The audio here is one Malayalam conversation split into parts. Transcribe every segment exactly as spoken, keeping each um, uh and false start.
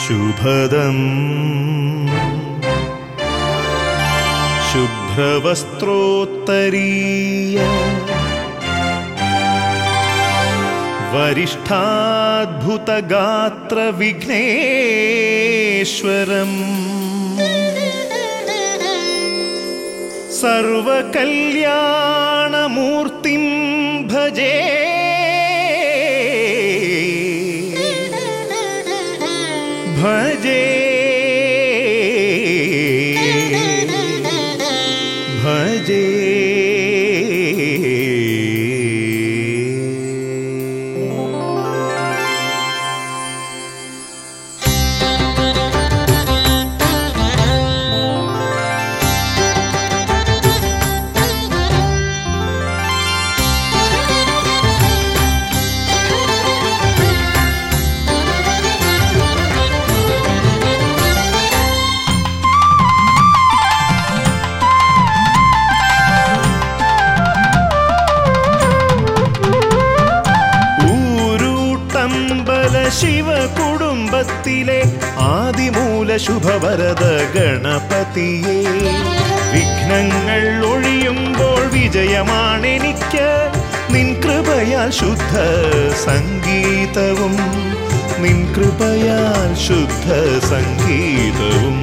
ശുഭദം ശുഭ്രവസ്ത്രോത്തരീയ വരിഷ്ഠാദ്ഭുതഗാത്ര വിഘ്നേശ്വരം സർവകല്യാണമൂർത്തിം ഭജേ ഭജേ ഭജേ ശിവകുടുംബത്തിലെ ആദിമൂല ശുഭവരദ ഗണപതിയെ വിഘ്നങ്ങൾ ഒഴിയുമ്പോൾ വിജയമാണെനിക്ക് നിൻ കൃപയാൽ ശുദ്ധ സംഗീതവും നിൻ കൃപയാൽ ശുദ്ധ സംഗീതവും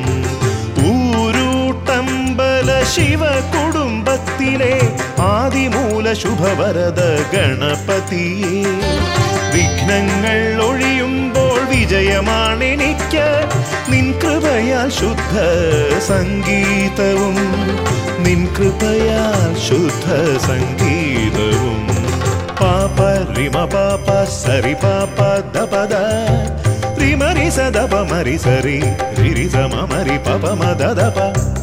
ഊരൂട്ടമ്പല ശിവകുടുംബത്തിലെ ആദിമൂല ശുഭവരദ ഗണപതിയെ വിഘ്നങ്ങൾ ഒഴിയുമ്പോൾ വിജയമാണെനിക്ക് നിൻ കൃപയാൽ ശുദ്ധ സംഗീതവും നിൻ കൃപയാൽ ശുദ്ധ സംഗീതവും പാപ റിമ പാപ സരി പാപ ദപദ രിമരി സദപ മരി സരി രിരി സമ മരി പപ മദ ദപ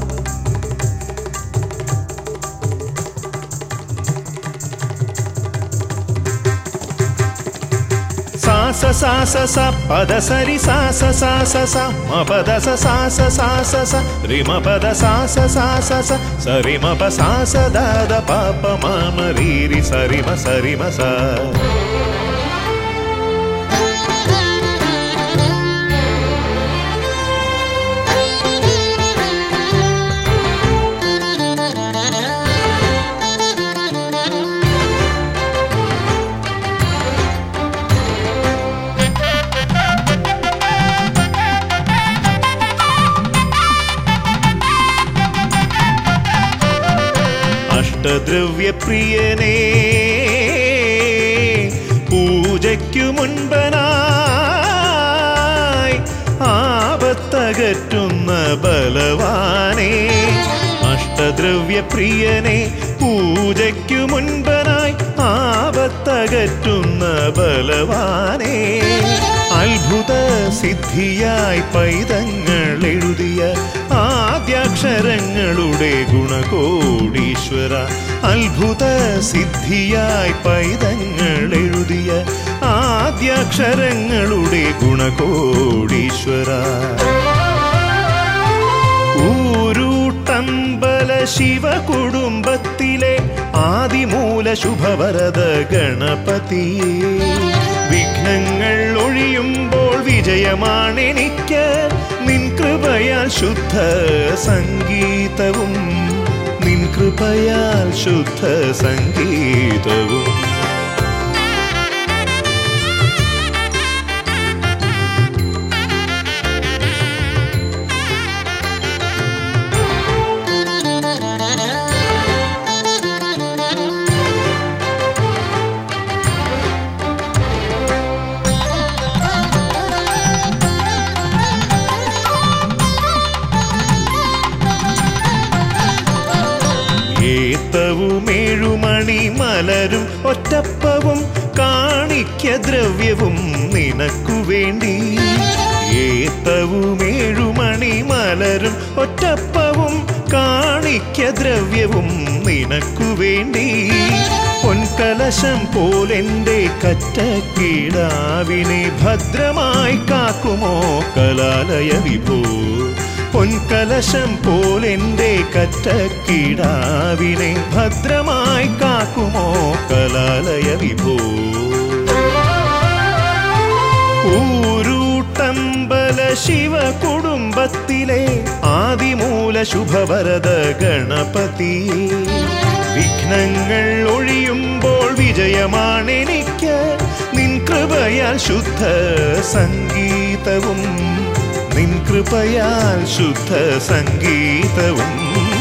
sa sa sa sa pada sari sa sa sa sa sa ma pada sa sa sa sa sa sa ri ma pada sa sa sa sa sa sa ri ma pa sa sa da da pa pa ma ma ri ri sa ri ma sa ri ma sa ദ്രവ്യപ്രിയനേ പൂജയ്ക്കു മുൻപനായി ആപത്തകറ്റുന്ന ബലവാനേ അഷ്ടദ്രവ്യപ്രിയനേ പൂജയ്ക്കു മുൻപനായി ആപത്തകറ്റുന്ന ബലവാനേ അത്ഭുത സിദ്ധിയായി പൈതങ്ങൾ എഴുതിയ ആദ്യാക്ഷരങ്ങളുടെ ഗുണകോടീശ്വര അത്ഭുത സിദ്ധിയായി പൈതങ്ങൾ എഴുതിയ ആദ്യാക്ഷരങ്ങളുടെ ഗുണകോടീശ്വര ഊരൂട്ടമ്പല ശിവകുടുംബത്തിലെ ആദിമൂല ശുഭവരദ ഗണപതിയെ വിഘ്നങ്ങൾ ഒഴിയുമ്പോൾ വിജയമാണെനിക്ക് നിൻ കൃപയാൽ ശുദ്ധ സംഗീതവും നിൻ കൃപയാൽ ശുദ്ധ സംഗീതവും ഏത്തവുമേഴുമണി മലരും ഒറ്റപ്പവും കാണിക്ക ദ്രവ്യവും നിനക്കു വേണ്ടി ഏത്തവുമേഴുമണി മലരും ഒറ്റപ്പവും കാണിക്ക ദ്രവ്യവും നിനക്കു വേണ്ടി പൊൻകലശം പോലെന്റെ കറ്റക്കിടാവിനെ ഭദ്രമായി കാക്കുമോ കലാലയ വിഭോ പൊൻകലശം പോലെന്റെ കറ്റക്കിടാവിനെ ഭദ്രമായി കാക്കുമോ കലാലയ വിഭോ ഊരൂട്ടമ്പല ശിവ കുടുംബത്തിലെ ആദിമൂല ശുഭവരദ ഗണപതി. വിഘ്നങ്ങൾ ഒഴിയുമ്പോൾ വിജയമാണെനിക്ക് നിൻ കൃപയാൽ ശുദ്ധ സംഗീതവും, നിൻ കൃപയാൽ ശുദ്ധ സംഗീതവും.